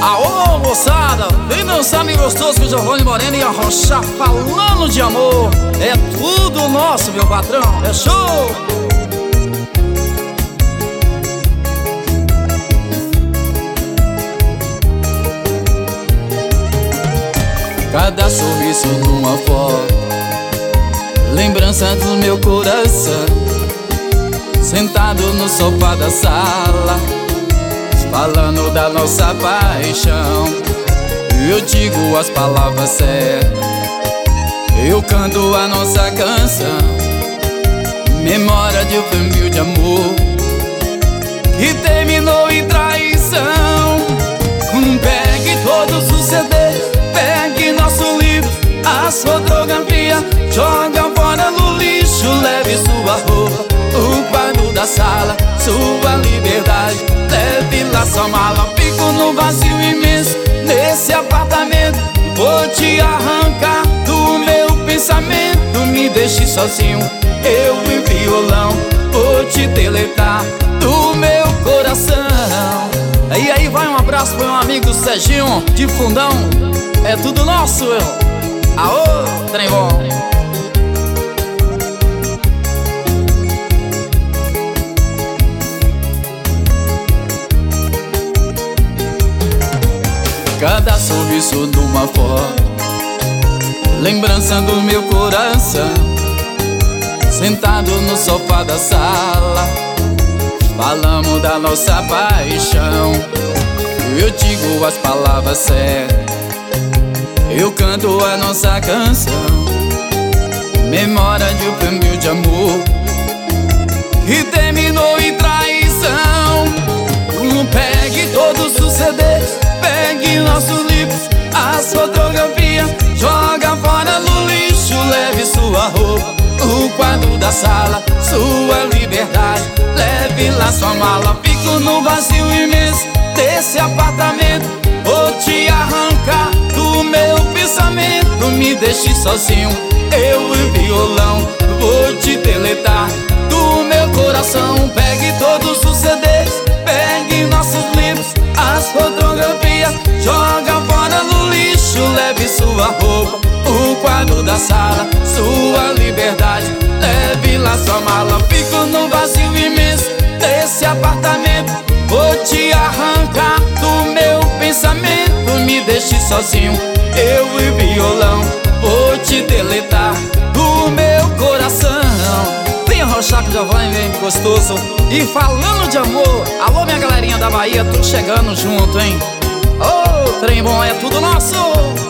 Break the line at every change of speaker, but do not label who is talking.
Aô, moçada, vem dançar bem gostoso com o Giovanni Moreno e a Rocha falando de amor. É tudo nosso, meu patrão, é show! Cada sorriso numa foto, lembrança do meu coração, sentado no sofá da sala, falando da nossa paixão. Eu digo as palavras certas, eu canto a nossa canção, memória de um filme de amor que terminou em traição. Pegue todos os CDs, pegue nosso livro, as fotografias, joga fora no lixo, leve sua roupa, o quadro da sala, sua liberdade, leve lá sua mala. Fico no vazio imenso, nesse apartamento, vou te arrancar do meu pensamento. Me deixe sozinho, eu em violão, vou te deletar do meu coração. E aí vai um abraço pro meu amigo Serginho de Fundão. É tudo nosso, eu. Aô, trem bom. Cada sorriso numa foto, lembrança do meu coração, sentado no sofá da sala, falamos da nossa paixão. Eu digo as palavras certas, eu canto a nossa canção, memória de um filme de amor que terminou em traição. Pegue todos os CDs, pegue nossos livros, as fotografias, joga fora no lixo, leve sua roupa, o quadro da sala, sua liberdade, leve lá sua mala. Fico no vazio imenso desse apartamento, vou te arrancar do meu pensamento. Me deixe sozinho, eu em violão, vou te deletar do meu coração. Pegue todos os CDs, pegue nossos livros, as fotografias, joga fora no lixo, leve sua roupa, o quadro da sala, sua liberdade, leve lá sua mala. Fico no vazio imenso desse apartamento, vou te arrancar do meu pensamento. Me deixe sozinho, eu e violão, vou te deletar do meu coração. Vem arrochar com o Giovanni, vem gostoso e falando de amor. Alô, minha galerinha da Bahia, tô chegando junto, hein? Ô, trem bom, é tudo nosso.